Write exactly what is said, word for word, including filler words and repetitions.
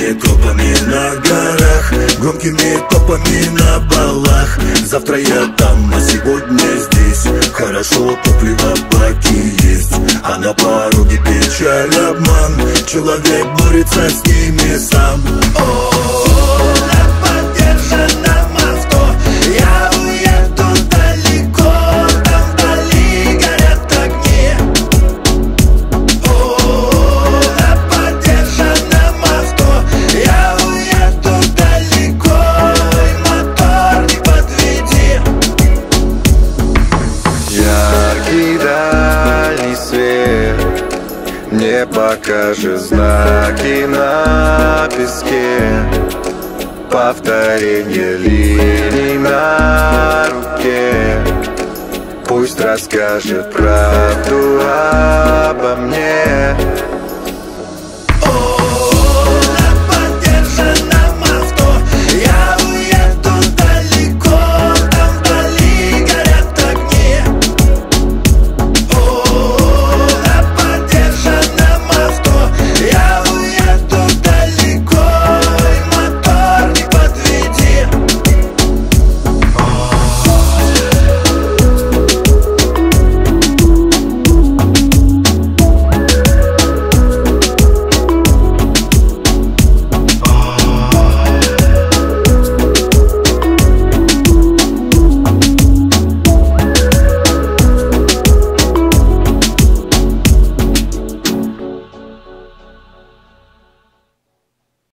Громкими топами на горах, громкими топами на балах. Завтра я там, а сегодня здесь. Хорошо, топливо в баке есть, а на пороге печаль, обман. Человек борется с ними сам. О, на подержанном авто я уеду далеко, там вдали горят огни. О, на подержанном авто я уеду далеко, и мотор не подведи. Яркий дальний свет мне покажет знаки на песке, повторение линий на руке. Пусть расскажет правду обо мне.